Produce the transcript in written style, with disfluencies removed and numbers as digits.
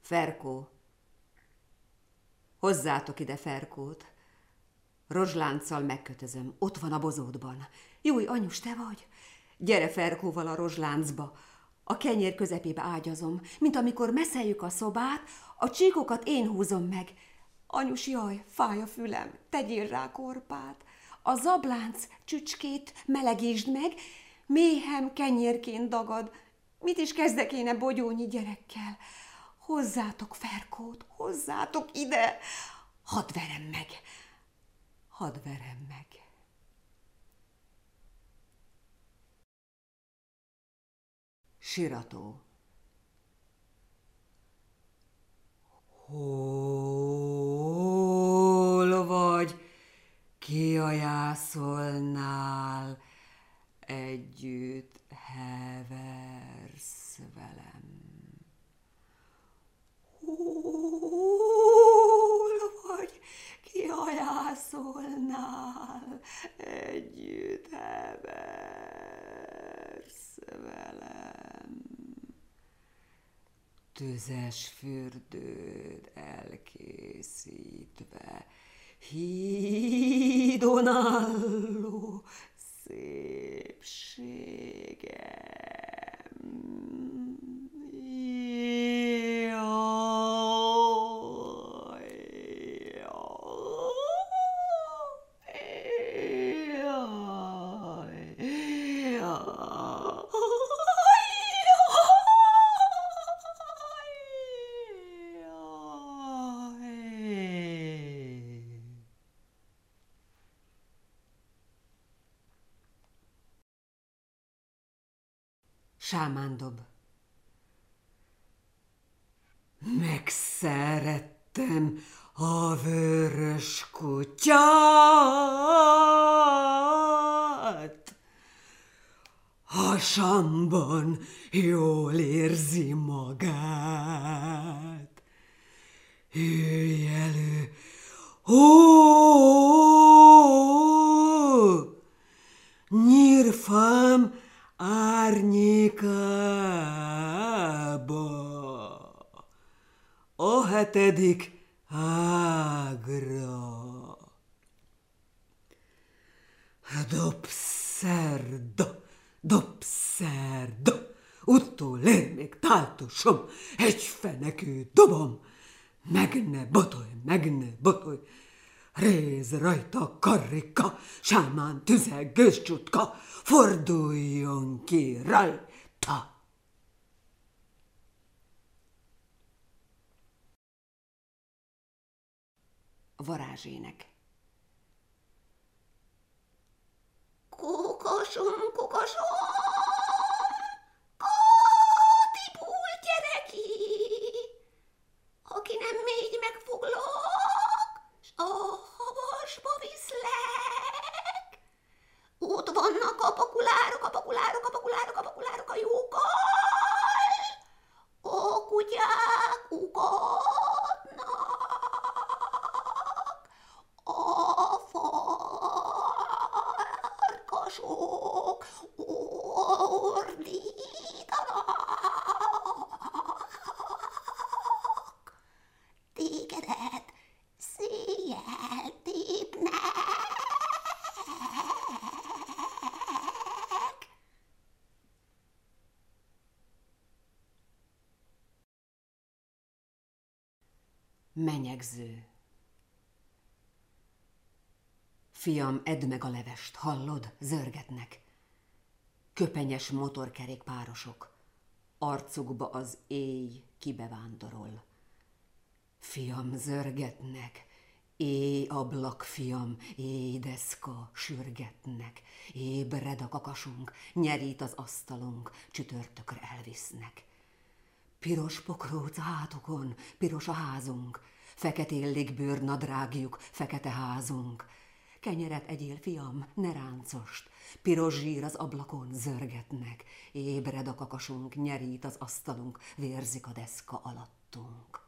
Ferkó, hozzátok ide Ferkót. Rozslánccal megkötözöm, ott van a bozótban. Júj, anyus, te vagy? Gyere Ferkóval a rozsláncba. A kenyér közepébe ágyazom, mint amikor messzeljük a szobát, a csíkokat én húzom meg. Anyus, jaj, fáj a fülem, tegyél rá korpát. A zablánc csücskét melegítsd meg, méhem kenyérként dagad. Mit is kezdek én a bogyónyi gyerekkel? Hozzátok Ferkót, hozzátok ide, hadd verem meg, hadd verem meg. Sirató. Hol vagy, ki a jászolnál, együtt heversz velem? Hol vagy, ki a jászolnál, együtt heversz velem? Tüzes fürdőd elkészítve, hídon álló szépségem. Sámándob. Megszerettem a vörös kutyát. Hasamban jól érzi magát. Ülj elő, nyírfám árnyékába, a 7. ágra. Dobszerda, dobszerda, utolér még táltosom, egy fenekű dobom, meg ne botolj, réz rajta a karrika, sámán tüze gőzcsutka, forduljon ki rajta. Varázsének. Kukosom, kukosom, Kati púl gyereki, aki nem mégy megfoglak, s a havasba viszlek. Ott vannak a pakulárok, a pakulárok, a pakulárok, a pakulárok a jókkal, a kutyák ugatnak, a farkasok ordítanak, tégedet széjjel tépnek. Menyegző. Fiam, edd meg a levest, hallod? Zörgetnek. Köpenyes motorkerékpárosok. Arcukba az éj kibevándorol. Fiam, zörgetnek. Éj ablak, fiam, éj deszka, sürgetnek. Ébred a kakasunk, nyerít az asztalunk, csütörtökre elvisznek. Piros pokróc a hátukon, piros a házunk, feketén légbőr nadrágjuk, fekete házunk. Kenyeret egyél, fiam, ne ráncost, piros zsír az ablakon, zörgetnek. Ébred a kakasunk, nyerít az asztalunk, vérzik a deszka alattunk.